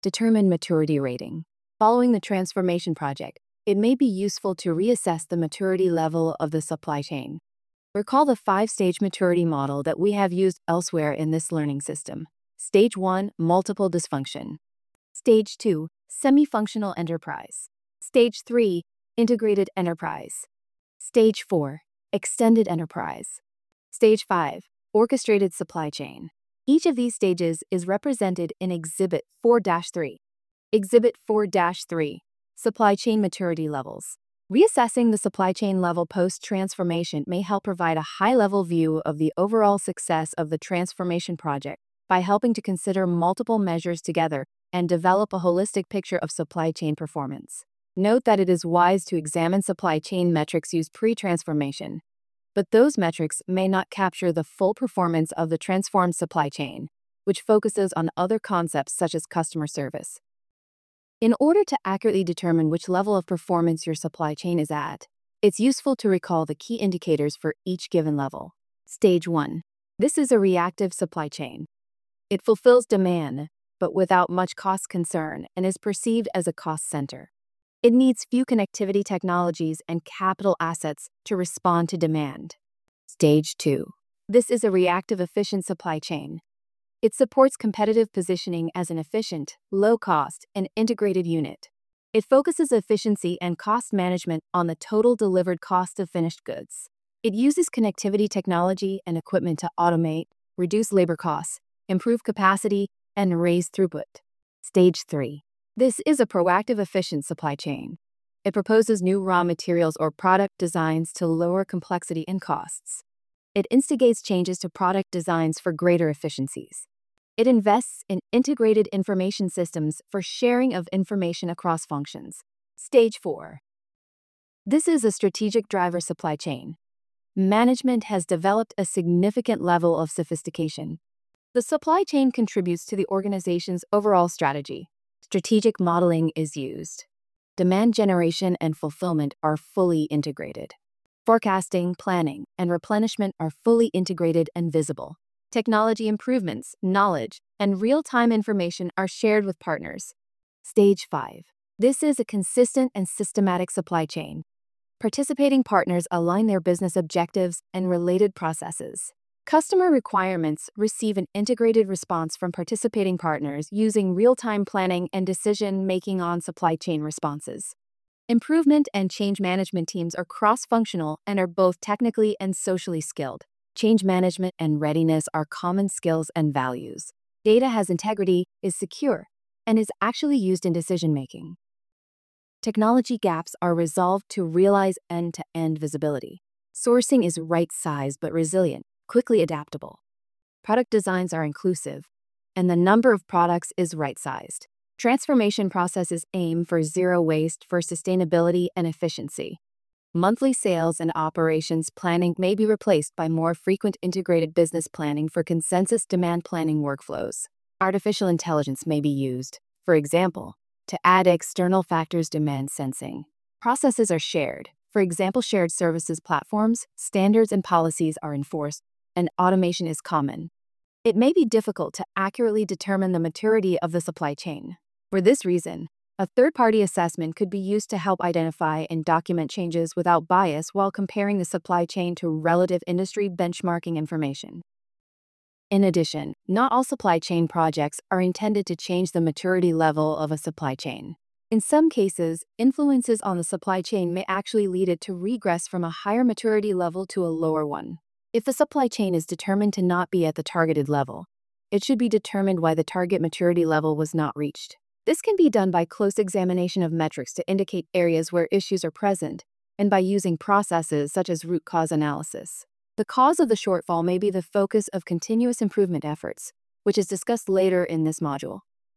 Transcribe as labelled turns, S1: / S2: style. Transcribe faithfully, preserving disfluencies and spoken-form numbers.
S1: Determine maturity rating. Following the transformation project, it may be useful to reassess the maturity level of the supply chain. Recall the five-stage maturity model that we have used elsewhere in this learning system. Stage one, multiple dysfunction. Stage two, semi-functional enterprise. Stage three, integrated enterprise. Stage four, extended enterprise. Stage five, orchestrated supply chain. Each of these stages is represented in Exhibit four dash three. Exhibit four dash three, supply chain maturity levels. Reassessing the supply chain level post-transformation may help provide a high-level view of the overall success of the transformation project by helping to consider multiple measures together and develop a holistic picture of supply chain performance. Note that it is wise to examine supply chain metrics used pre-transformation, but those metrics may not capture the full performance of the transformed supply chain, which focuses on other concepts such as customer service. In order to accurately determine which level of performance your supply chain is at, it's useful to recall the key indicators for each given level. Stage one. This is a reactive supply chain. It fulfills demand, but without much cost concern, and is perceived as a cost center. It needs few connectivity technologies and capital assets to respond to demand. Stage two. This is a reactive efficient supply chain. It supports competitive positioning as an efficient, low-cost, and integrated unit. It focuses efficiency and cost management on the total delivered cost of finished goods. It uses connectivity technology and equipment to automate, reduce labor costs, improve capacity, and raise throughput. Stage three. This is a proactive efficient supply chain. It proposes new raw materials or product designs to lower complexity and costs. It instigates changes to product designs for greater efficiencies. It invests in integrated information systems for sharing of information across functions. Stage four. This is a strategic driver supply chain. Management has developed a significant level of sophistication. The supply chain contributes to the organization's overall strategy. Strategic modeling is used. Demand generation and fulfillment are fully integrated. Forecasting, planning, and replenishment are fully integrated and visible. Technology improvements, knowledge, and real-time information are shared with partners. Stage five. This is a consistent and systematic supply chain. Participating partners align their business objectives and related processes. Customer requirements receive an integrated response from participating partners using real-time planning and decision-making on supply chain responses. Improvement and change management teams are cross-functional and are both technically and socially skilled. Change management and readiness are common skills and values. Data has integrity, is secure, and is actually used in decision-making. Technology gaps are resolved to realize end-to-end visibility. Sourcing is right-sized but resilient, quickly adaptable. Product designs are inclusive, and the number of products is right-sized. Transformation processes aim for zero waste for sustainability and efficiency. Monthly sales and operations planning may be replaced by more frequent integrated business planning for consensus demand planning workflows. Artificial intelligence may be used, for example, to add external factors demand sensing. Processes are shared. For example, shared services platforms, standards and policies are enforced, and automation is common. It may be difficult to accurately determine the maturity of the supply chain. For this reason, a third-party assessment could be used to help identify and document changes without bias while comparing the supply chain to relative industry benchmarking information. In addition, not all supply chain projects are intended to change the maturity level of a supply chain. In some cases, influences on the supply chain may actually lead it to regress from a higher maturity level to a lower one. If the supply chain is determined to not be at the targeted level, it should be determined why the target maturity level was not reached. This can be done by close examination of metrics to indicate areas where issues are present, and by using processes such as root cause analysis. The cause of the shortfall may be the focus of continuous improvement efforts, which is discussed later in this module.